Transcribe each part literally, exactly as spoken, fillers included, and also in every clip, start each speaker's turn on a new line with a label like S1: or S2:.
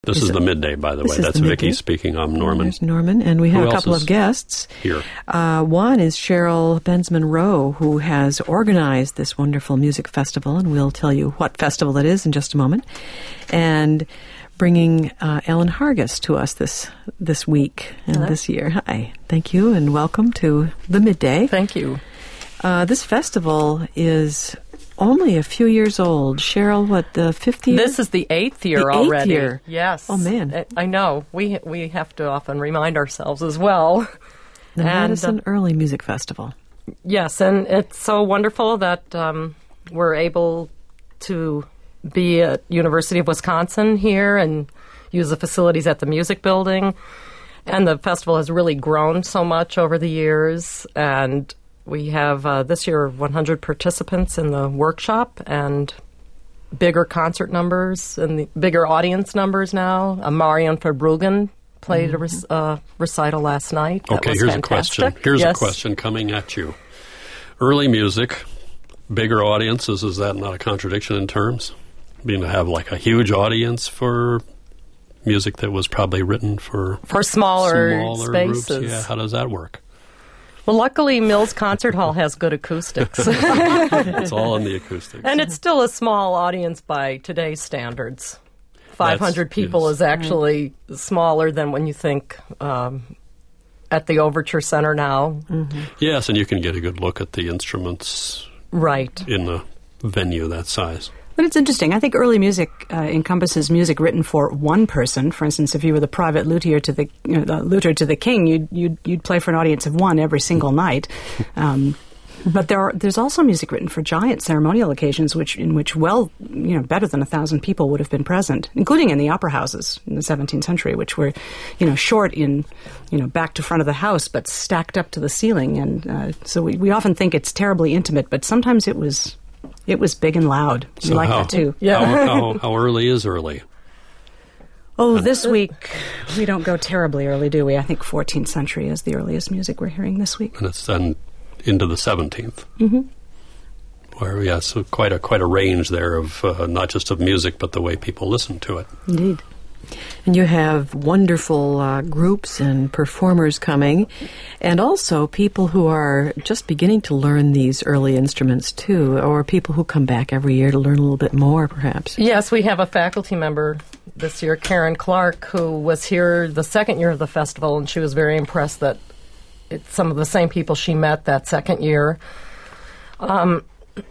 S1: This is, is the midday, by the
S2: way.
S1: That's Vicki speaking. I'm Norman.
S2: There's Norman, and we have
S1: who
S2: a couple of guests
S1: here.
S2: Uh, one is Cheryl Bensman-Rowe, who has organized this wonderful music festival, and we'll tell you what festival it is in just a moment. And bringing uh, Ellen Hargis to us this this week and Hello. This year. Hi, thank you, and welcome to the midday.
S3: Thank you.
S2: Uh, this festival is only a few years old. Cheryl, what, the fifth year?
S3: This is the eighth year
S2: the eighth
S3: already.
S2: Year.
S3: Yes.
S2: Oh, man.
S3: I know. We we have to often remind ourselves as well.
S2: The
S3: and,
S2: Madison uh, Early Music Festival.
S3: Yes, and it's so wonderful that um, we're able to be at University of Wisconsin here and use the facilities at the music building. And the festival has really grown so much over the years, and we have uh, this year one hundred participants in the workshop and bigger concert numbers and the bigger audience numbers now. Uh, Marion Verbruggen played mm-hmm. a rec- uh, recital last night. That
S1: okay,
S3: was
S1: here's
S3: fantastic.
S1: a question. Here's
S3: yes.
S1: a question coming at you. Early music, bigger audiences, is that not a contradiction in terms? Being to have like a huge audience for music that was probably written for
S3: for smaller,
S1: smaller
S3: spaces.
S1: Groups? Yeah, how does that work?
S3: Well, luckily, Mills Concert Hall has good acoustics.
S1: It's all in the acoustics.
S3: And it's still a small audience by today's standards. five hundred
S1: That's,
S3: people
S1: yes.
S3: is actually mm. smaller than when you think um, at the Overture Center now.
S1: Mm-hmm. Yes, and you can get a good look at the instruments
S3: right.
S1: in a venue that size.
S4: But it's interesting. I think early music uh, encompasses music written for one person. For instance, if you were the private luthier to the, you know, the luthier to the king, you'd, you'd you'd play for an audience of one every single night. Um, but there are, there's also music written for giant ceremonial occasions, which in which well, you know, better than a thousand people would have been present, including in the opera houses in the seventeenth century, which were, you know, short in, you know, back to front of the house, but stacked up to the ceiling. And uh, so we, we often think it's terribly intimate, but sometimes it was. It was big and loud. You
S1: so
S4: like
S1: how,
S4: that, too.
S1: Yeah. How, how, how early is early?
S4: Oh, this week, we don't go terribly early, do we? I think fourteenth century is the earliest music we're hearing this week.
S1: And it's then into the seventeenth.
S4: Mm-hmm.
S1: Where, yeah, so quite a, quite a range there of uh, not just of music, but the way people listen to it.
S4: Indeed.
S2: And you have wonderful uh, groups and performers coming, and also people who are just beginning to learn these early instruments, too, or people who come back every year to learn a little bit more, perhaps.
S3: Yes, we have a faculty member this year, Karen Clark, who was here the second year of the festival, and she was very impressed that it's some of the same people she met that second year. Um,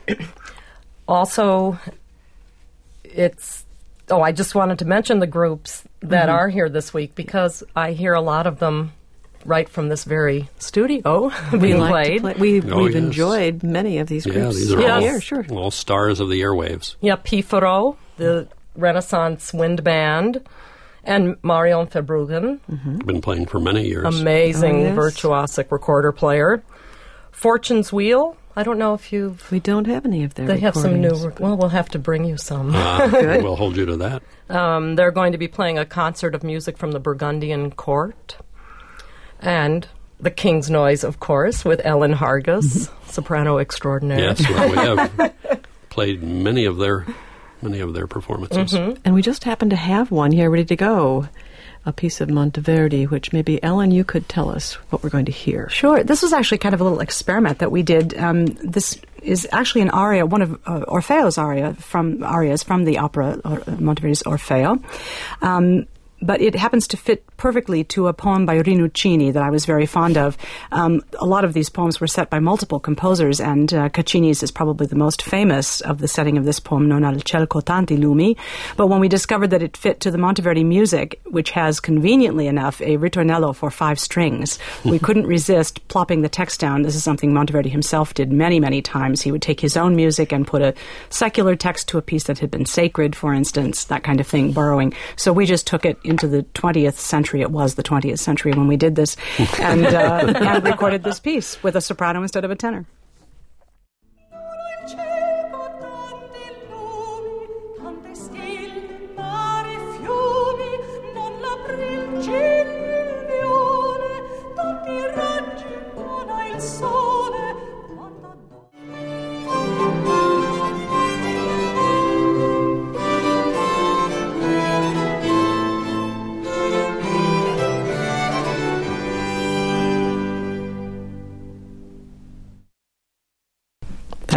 S3: also, it's... Oh, I just wanted to mention the groups that mm-hmm. are here this week because I hear a lot of them right from this very studio being
S2: we like
S3: played.
S2: Play. We,
S1: oh,
S2: we've
S1: yes.
S2: enjoyed many of these
S1: yeah,
S2: groups.
S1: These are
S3: yes.
S1: all,
S2: yeah, sure.
S1: all stars of the airwaves.
S3: Yeah, P. Ferrot, the Renaissance Wind Band, and Marion Verbruggen.
S1: Mm-hmm. Been playing for many years.
S3: Amazing
S2: oh, yes.
S3: virtuosic recorder player. Fortune's Wheel. I don't know if you've...
S2: We don't have any of their
S3: They have some
S2: recordings.
S3: new... Rec- well, we'll have to bring you some.
S1: Uh,
S2: Good.
S1: We'll hold you to that.
S3: Um, they're going to be playing a concert of music from the Burgundian court. And the King's Noise, of course, with Ellen Hargis, soprano extraordinaire.
S1: Yes, well, we have played many of their many of their performances.
S3: Mm-hmm.
S2: And we just happen to have one here ready to go. A piece of Monteverdi, which maybe, Ellen, you could tell us what we're going to hear.
S4: Sure. This was actually kind of a little experiment that we did. Um, this is actually an aria, one of uh, Orfeo's aria from arias from the opera or, uh, Monteverdi's Orfeo. Um, but it happens to fit perfectly to a poem by Rinuccini that I was very fond of. Um, a lot of these poems were set by multiple composers, and uh, Caccini's is probably the most famous of the setting of this poem, Non al ciel cotanti lumi. But when we discovered that it fit to the Monteverdi music, which has conveniently enough a ritornello for five strings, we couldn't resist plopping the text down. This is something Monteverdi himself did many, many times. He would take his own music and put a secular text to a piece that had been sacred, for instance, that kind of thing, borrowing. So we just took it into the twentieth century. It was the twentieth century when we did this, and, uh, and recorded this piece with a soprano instead of a tenor.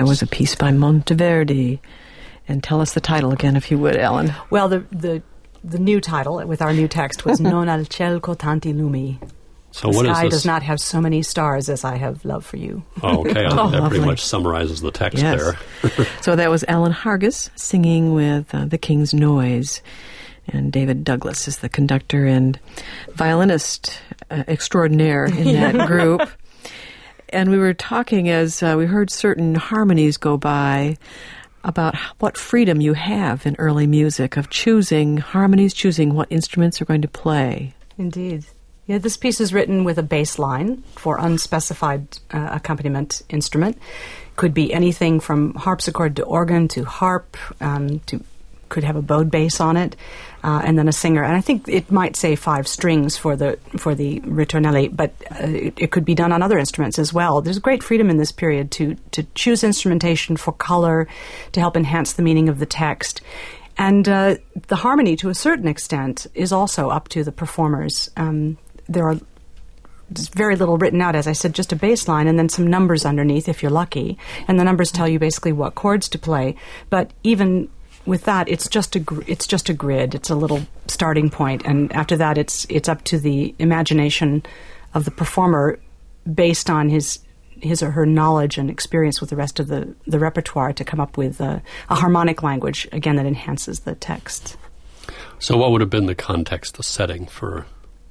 S2: that was a piece by Monteverdi. And tell us the title again, if you would, Ellen.
S4: Well, the the the new title with our new text was Non al ciel tanti lumi.
S1: So
S4: the
S1: what
S4: sky
S1: is this?
S4: does not have so many stars as I have love for you.
S1: Oh, okay. I think
S2: Oh,
S1: that
S2: lovely.
S1: pretty much summarizes the text
S2: Yes.
S1: there.
S2: So that was Alan Hargis singing with uh, The King's Noise. And David Douglas is the conductor and violinist uh, extraordinaire in that group. And we were talking as uh, we heard certain harmonies go by about what freedom you have in early music of choosing harmonies, choosing what instruments are going to play.
S4: Indeed. Yeah, this piece is written with a bass line for unspecified uh, accompaniment instrument. Could be anything from harpsichord to organ to harp, um, to could have a bowed bass on it, uh, and then a singer. And I think it might say five strings for the for the ritornelli, but uh, it, it could be done on other instruments as well. There's great freedom in this period to to choose instrumentation for color, to help enhance the meaning of the text. And uh, the harmony, to a certain extent, is also up to the performers. Um, there are there's very little written out, as I said, just a bass line and then some numbers underneath if you're lucky. And the numbers tell you basically what chords to play. But even with that, it's just a gr- it's just a grid. It's a little starting point, and after that, it's it's up to the imagination of the performer, based on his his or her knowledge and experience with the rest of the, the repertoire, to come up with a, a harmonic language again that enhances the text.
S1: So what would have been the context, the setting for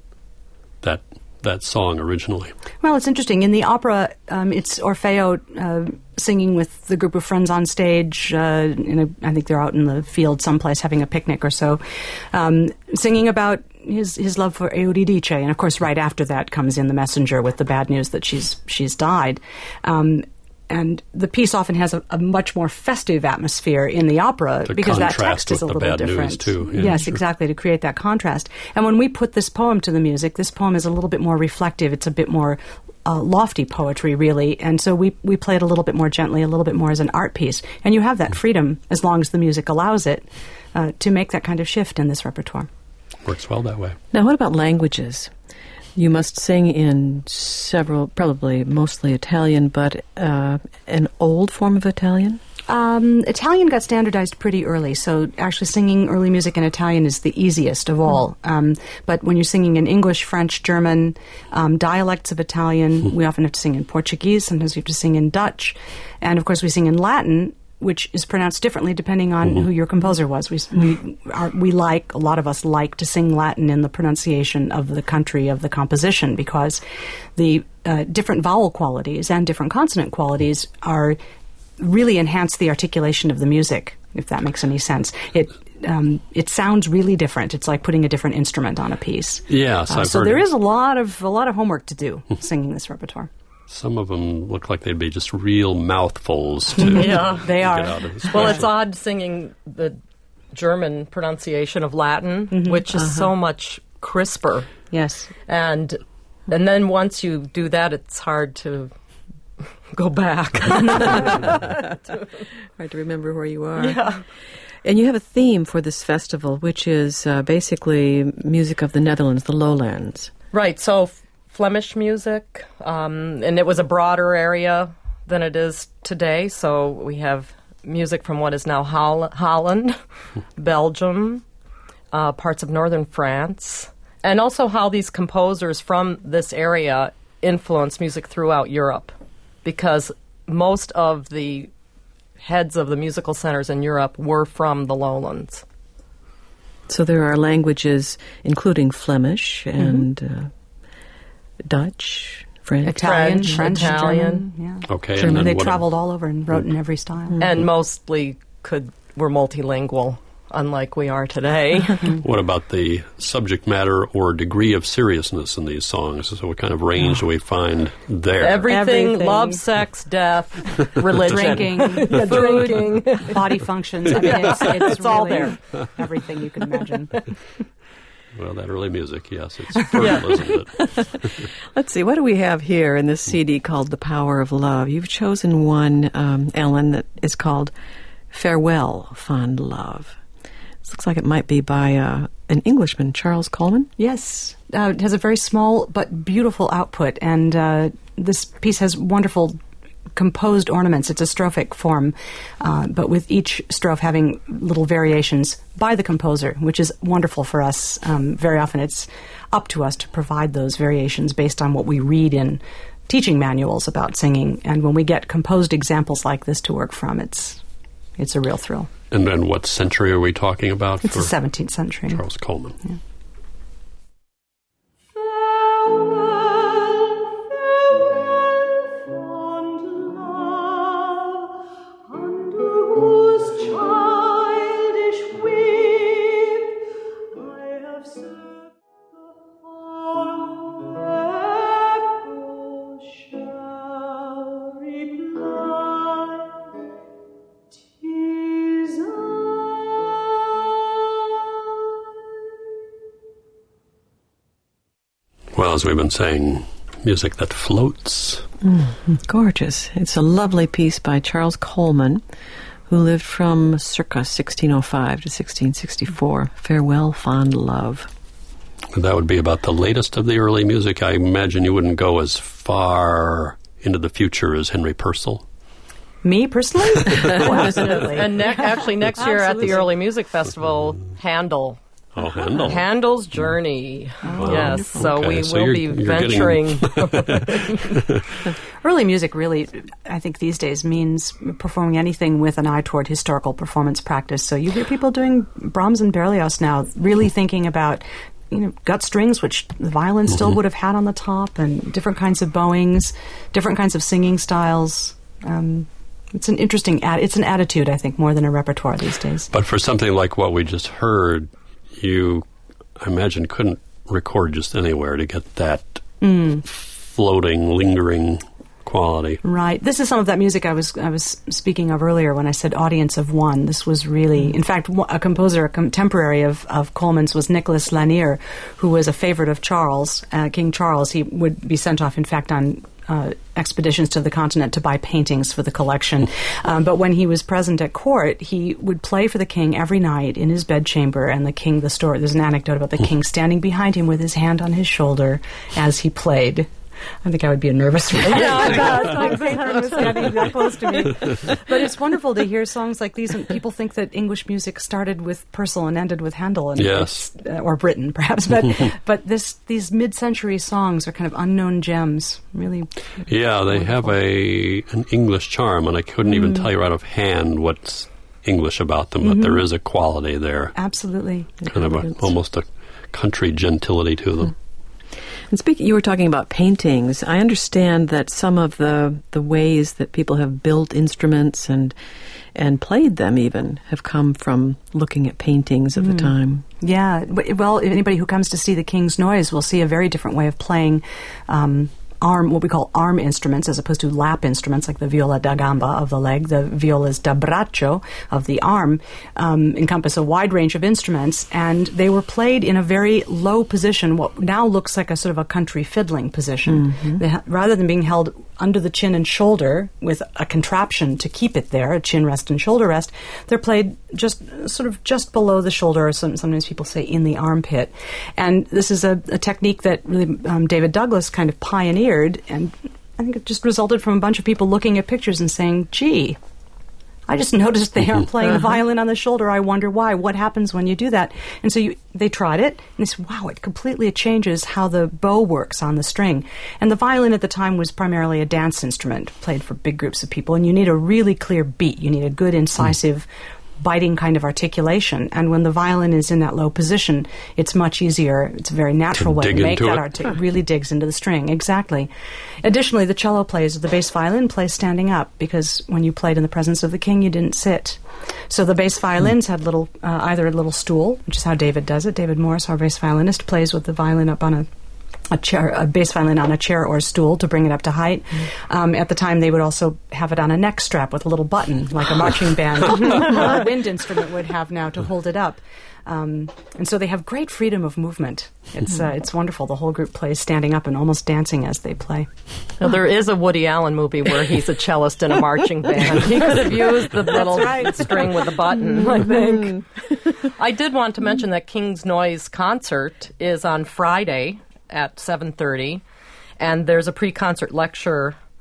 S1: that that song originally?
S4: Well, it's interesting. In the opera, um, it's Orfeo uh, singing with the group of friends on stage. Uh, in a, I think they're out in the field someplace having a picnic or so, um, singing about his his love for Euridice. And of course, right after that comes in the messenger with the bad news that she's she's died. Um, And the piece often has a, a much more festive atmosphere in the opera
S1: To
S4: because that
S1: contrast
S4: text is a
S1: with the
S4: little
S1: bad news,
S4: different.
S1: too. Yeah,
S4: yes,
S1: sure.
S4: exactly, to create that contrast. And when we put this poem to the music, this poem is a little bit more reflective. It's a bit more uh, lofty poetry, really. And so we, we play it a little bit more gently, a little bit more as an art piece. And you have that freedom, as long as the music allows it, uh, to make that kind of shift in this repertoire.
S1: Works well that way.
S2: Now, what about languages? You must sing in several, probably mostly Italian, but uh, an old form of Italian?
S4: Um, Italian got standardized pretty early, so actually singing early music in Italian is the easiest of all. Um, but when you're singing in English, French, German, um, dialects of Italian, we often have to sing in Portuguese, sometimes we have to sing in Dutch, and of course we sing in Latin, which is pronounced differently depending on who your composer was. We we are, we like, a lot of us like to sing Latin in the pronunciation of the country of the composition, because the uh, different vowel qualities and different consonant qualities are really enhance the articulation of the music, if that makes any sense. It um, it sounds really different. It's like putting a different instrument on a piece.
S1: Yes,
S4: Uh,
S1: I've
S4: so
S1: heard
S4: there
S1: it.
S4: is a lot of a lot of homework to do singing this repertoire.
S1: Some of them look like they'd be just real mouthfuls to
S3: Yeah,
S4: they
S1: get
S4: are.
S1: out of this
S3: Well, it's
S1: question.
S3: odd singing the German pronunciation of Latin, which is so much crisper.
S4: Yes.
S3: And and then once you do that, it's hard to go back.
S2: Hard to remember where you are.
S3: Yeah.
S2: And you have a theme for this festival, which is uh, basically music of the Netherlands, the lowlands.
S3: Right, so F- Flemish music, um, and it was a broader area than it is today. So we have music from what is now Holl- Holland, Belgium, uh, parts of northern France, and also how these composers from this area influence music throughout Europe, because most of the heads of the musical centers in Europe were from the lowlands.
S2: So there are languages, including Flemish and uh, Dutch, French.
S4: Italian,
S3: French,
S4: French,
S3: Italian.
S4: German, yeah.
S1: Okay,
S2: German.
S1: and then
S4: They
S1: what,
S4: traveled all over and wrote in every style.
S3: And mostly could were multilingual, unlike we are today.
S1: what about the subject matter or degree of seriousness in these songs? So what kind of range do we find there?
S3: Everything,
S4: Everything.
S3: love, sex, death, religion.
S4: Drinking,
S3: Yeah,
S4: food,
S3: drinking.
S4: body functions. I mean, it's, it's,
S3: It's all
S4: really everything you can imagine.
S1: Well, that early music, yes, it's fertile, isn't it?
S2: Let's see, what do we have here in this C D called The Power of Love? You've chosen one, um, Ellen, that is called Farewell, Fond Love. This looks like it might be by uh, an Englishman, Charles Coleman.
S4: Yes, uh, it has a very small but beautiful output, and uh, this piece has wonderful composed ornaments. It's a strophic form, uh, but with each strophe having little variations by the composer, which is wonderful for us. Um, very often it's up to us to provide those variations based on what we read in teaching manuals about singing. And when we get composed examples like this to work from, it's it's a real thrill.
S1: And then what century are we talking about?
S4: It's
S1: for
S4: the seventeenth century.
S1: Charles Coleman.
S4: Yeah.
S1: Well, as we've been saying, music that floats.
S2: Mm, gorgeous. It's a lovely piece by Charles Coleman, who lived from circa sixteen oh five to sixteen sixty-four. Farewell, Fond Love.
S1: That would be about the latest of the early music. I imagine you wouldn't go as far into the future as Henry Purcell.
S4: Me, personally? Oh, absolutely.
S3: And ne- actually, next year at
S4: Absolutely.
S3: the Early Music Festival, Handel.
S1: Oh, Handel.
S3: Handel's Journey.
S1: Wow.
S3: Yes, so
S1: Okay,
S3: we
S1: so
S3: will
S1: you're-
S3: be
S1: you're
S3: venturing.
S4: Early music really, I think these days, means performing anything with an eye toward historical performance practice. So you hear people doing Brahms and Berlioz now, really thinking about, you know, gut strings, which the violin still
S1: Mhm.
S4: would have had on the top, and different kinds of bowings, different kinds of singing styles. Um, it's an interesting, ad- it's an attitude, I think, more than a repertoire these days.
S1: But for something like what we just heard, you, I imagine, couldn't record just anywhere to get that
S4: Mm.
S1: floating, lingering quality.
S4: Right. This is some of that music I was I was speaking of earlier when I said audience of one. This was really, in fact, a composer, a contemporary of, of Coleman's was Nicholas Lanier, who was a favorite of Charles, uh, King Charles. He would be sent off, in fact, on uh, expeditions to the continent to buy paintings for the collection. Um, but when he was present at court, he would play for the king every night in his bedchamber, and the king, the story, there's an anecdote about the king standing behind him with his hand on his shoulder as he played. I think I would be a nervous wreck. Yeah, was standing that close to me. But it's wonderful to hear songs like these, and people think that English music started with Purcell and ended with Handel, and
S1: Yes.
S4: it's, uh, or Britain perhaps. But but this these mid-century songs are kind of unknown gems. Really,
S1: Yeah, they have a an English charm, and I couldn't even
S4: Mm.
S1: tell you right offhand what's English about them, but
S4: Mhm.
S1: there is a quality there,
S4: absolutely.
S1: kind of a, almost a country gentility to them.
S2: And speaking, you were talking about paintings. I understand that some of the the ways that people have built instruments and and played them even have come from looking at paintings of the time.
S4: Yeah, w- well, anybody who comes to see the King's Noise will see a very different way of playing um, arm, what we call arm instruments, as opposed to lap instruments like the viola da gamba of the leg. The violas da braccio of the arm um, encompass a wide range of instruments, and they were played in a very low position, what now looks like a sort of a country fiddling position. They ha- rather than being held under the chin and shoulder with a contraption to keep it there, a chin rest and shoulder rest, they're played just sort of just below the shoulder, or some, sometimes people say in the armpit. And this is a, a technique that really um, David Douglas kind of pioneered, and I think it just resulted from a bunch of people looking at pictures and saying, gee, I just noticed they aren't playing the violin on the shoulder. I wonder why. What happens when you do that? And so you, they tried it, and they said, wow, it completely changes how the bow works on the string. And the violin at the time was primarily a dance instrument, played for big groups of people, and you need a really clear beat. You need a good, incisive, biting kind of articulation. And when the violin is in that low position, it's much easier. It's a very natural
S1: To
S4: way to
S1: dig
S4: make
S1: into
S4: that
S1: it.
S4: articulation. It really digs into the string, exactly. Additionally, the cello plays, the bass violin plays standing up, because when you played in the presence of the king, you didn't sit. So the bass violins had little, uh, either a little stool, which is how David does it. David Morris, our bass violinist, plays with the violin up on a a chair, a bass violin on a chair or a stool to bring it up to height. Um, at the time, they would also have it on a neck strap with a little button, like a marching band or a wind instrument would have now to hold it up. Um, and so they have great freedom of movement. It's uh, it's wonderful. The whole group plays standing up and almost dancing as they play.
S3: Now, there is a Woody Allen movie where he's a cellist in a marching band. He could have used the little string with a button, I think. I did want to mention that King's Noise concert is on Friday at seven thirty, and there's a pre-concert lecture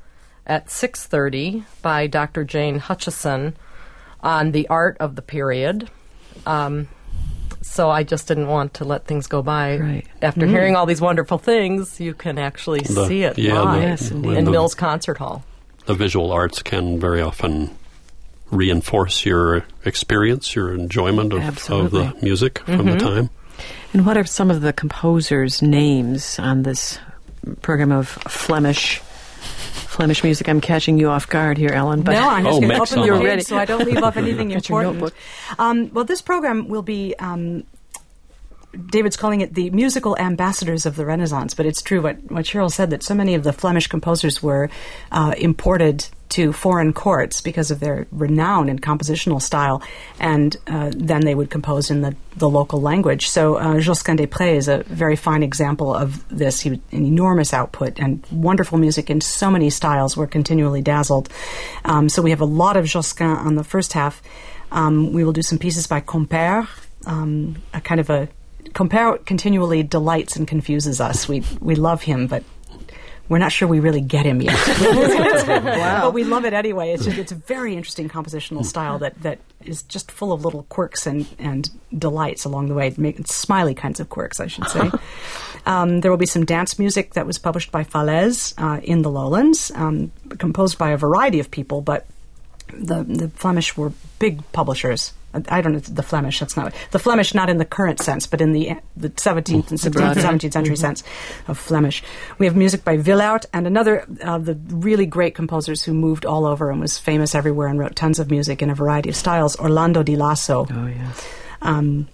S3: at six thirty by Doctor Jane Hutchison on the art of the period. Um, so I just didn't want to let things go by.
S2: Right.
S3: After mm. hearing all these wonderful things, you can actually
S1: the,
S3: see it
S1: yeah,
S3: live
S1: the,
S2: yes,
S3: in
S1: the,
S3: Mills Concert Hall.
S1: The visual arts can very often reinforce your experience, your enjoyment of, of the music from mm-hmm. the time.
S2: And what are some of the composers' names on this program of Flemish Flemish music? I'm catching you off guard here, Ellen. But
S4: no, I'm just
S1: oh,
S4: going to open
S1: your
S4: page so I don't leave off anything important.
S2: Your
S4: um, well, this program will be... Um, David's calling it the musical ambassadors of the Renaissance, but it's true what, what Cheryl said, that so many of the Flemish composers were uh, imported to foreign courts because of their renown in compositional style, and uh, then they would compose in the, the local language. So uh, Josquin des Prés is a very fine example of this. He had an enormous output and wonderful music in so many styles. We're continually dazzled. Um, so we have a lot of Josquin on the first half. Um, we will do some pieces by Compère, um, a kind of a Compère continually delights and confuses us. We we love him, but we're not sure we really get him yet. Wow. But we love it anyway. It's just, it's a very interesting compositional style that, that is just full of little quirks and, and delights along the way, make, smiley kinds of quirks, I should say. um, there will be some dance music that was published by Falaise uh, in the Lowlands, um, composed by a variety of people, but the the Flemish were big publishers. I don't know the Flemish. That's not the Flemish, not in the current sense, but in the the seventeenth and sixteenth, seventeenth century mm-hmm. sense of Flemish. We have music by Willaert and another of the really great composers who moved all over and was famous everywhere and wrote tons of music in a variety of styles. Orlando di Lasso.
S2: Oh yes.
S4: Um,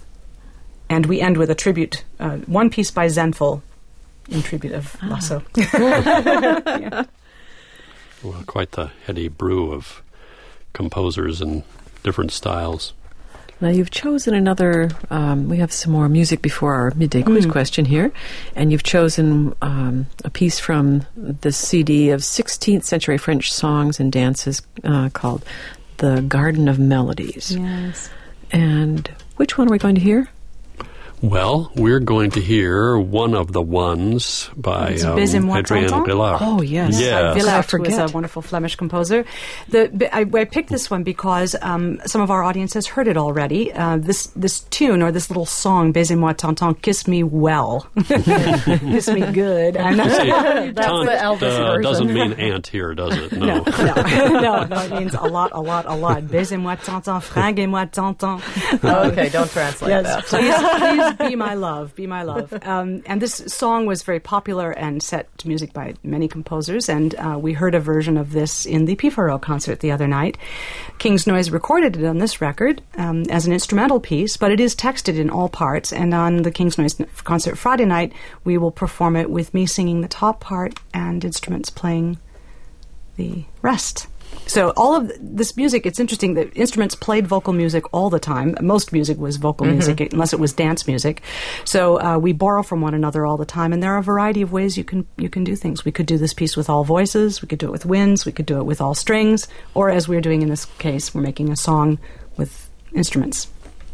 S4: and we end with a tribute, uh, one piece by Zenful in tribute of ah. Lasso. yeah.
S1: Well, quite the heady brew of composers and different styles.
S2: Now, you've chosen another, um, we have some more music before our midday quiz mm. question here, and you've chosen um, a piece from the C D of sixteenth century French songs and dances uh, called The Garden of Melodies.
S4: Yes.
S2: And which one are we going to hear?
S1: Well, we're going to hear one of the ones by um, Adrien Willaert.
S2: Oh, yes.
S1: yes.
S4: Willaert was a wonderful Flemish composer. The, I, I picked this one because um, some of our audience has heard it already. Uh, this this tune, or this little song, Baisez-moi Tonton, Kiss Me Well. Kiss me good. I'm not
S1: See,
S3: That's
S1: taunt,
S3: the Elvis
S1: uh,
S3: version.
S1: doesn't mean aunt here, does it? No.
S4: No, no, no, no, it means a lot, a lot, a lot. Baisez-moi Tonton, fringuez-moi Tonton.
S3: Okay, don't translate
S4: yes,
S3: that.
S4: Please, please be my love, be my love. Um, and this song was very popular and set to music by many composers, and uh, we heard a version of this in the Pifaro concert the other night. King's Noise recorded it on this record um, as an instrumental piece, but it is texted in all parts, and on the King's Noise concert Friday night, we will perform it with me singing the top part and instruments playing the rest. So all of this music, it's interesting that instruments played vocal music all the time. Most music was vocal mm-hmm. music, unless it was dance music. So uh, we borrow from one another all the time, and there are a variety of ways you can you can do things. We could do this piece with all voices, we could do it with winds, we could do it with all strings, or as we're doing in this case, we're making a song with instruments.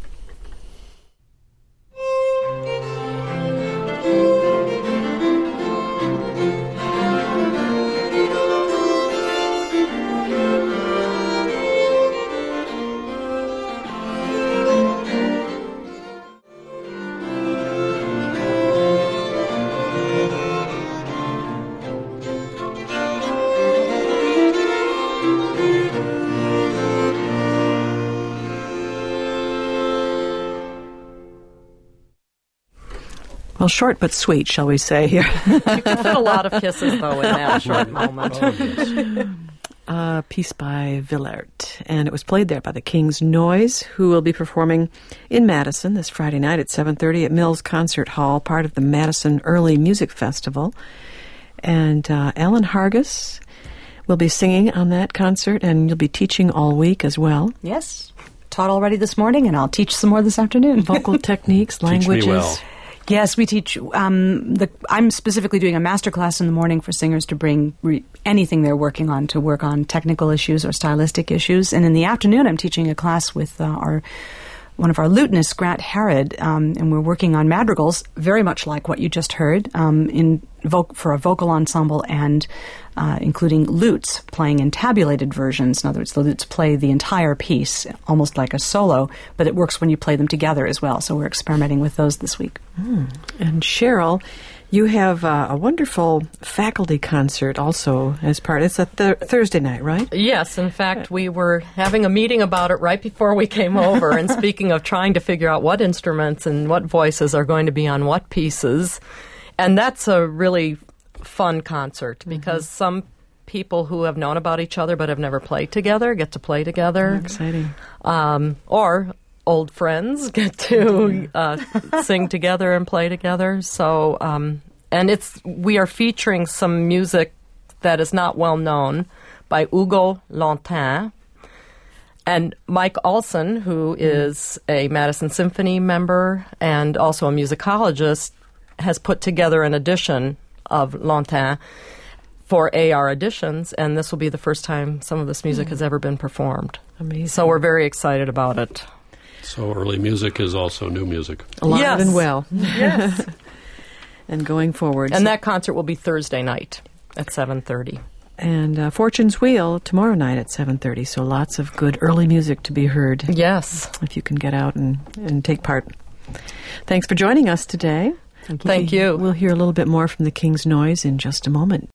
S2: Well, short but sweet, shall we say here.
S3: You can fit a lot of kisses, though, in that short moment.
S1: Oh, yes.
S2: A piece by Willaert, and it was played there by the King's Noise, who will be performing in Madison this Friday night at seven thirty at Mills Concert Hall, part of the Madison Early Music Festival. And uh, Alan Hargis will be singing on that concert, and you'll be teaching all week as well.
S4: Yes, taught already this morning, and I'll teach some more this afternoon.
S2: Vocal techniques, languages.
S1: Teach me well.
S4: Yes, we teach. Um, the, I'm specifically doing a master class in the morning for singers to bring re- anything they're working on to work on technical issues or stylistic issues. And in the afternoon, I'm teaching a class with uh, our one of our lutenists, Grant Harrod, um, and we're working on madrigals, very much like what you just heard, um, in vo- for a vocal ensemble and uh, including lutes playing in tabulated versions. In other words, the lutes play the entire piece, almost like a solo, but it works when you play them together as well. So we're experimenting with those this week.
S2: Mm. And Cheryl, you have uh, a wonderful faculty concert also as part. It's a th- Thursday night, right?
S3: Yes, in fact, we were having a meeting about it right before we came over. And speaking of trying to figure out what instruments and what voices are going to be on what pieces, and that's a really fun concert because mm-hmm. some people who have known about each other but have never played together get to play together.
S2: Oh, exciting.
S3: Um, or old friends get to uh, sing together and play together. So, um, and it's we are featuring some music that is not well known by Hugo Lantin and Mike Olson, who is a Madison Symphony member and also a musicologist, has put together an edition of Lantin for A R Editions, and this will be the first time some of this music mm. has ever been performed.
S2: Amazing.
S3: So we're very excited about it.
S1: So early music is also new music.
S2: Alive
S3: yes.
S2: and well.
S3: Yes.
S2: And going forward.
S3: And so that concert will be Thursday night at seven thirty.
S2: And uh, Fortune's Wheel tomorrow night at seven thirty. So lots of good early music to be heard.
S3: Yes.
S2: If you can get out and, and take part. Thanks for joining us today.
S3: Thank you. Thank you.
S2: We'll hear a little bit more from the King's Noise in just a moment.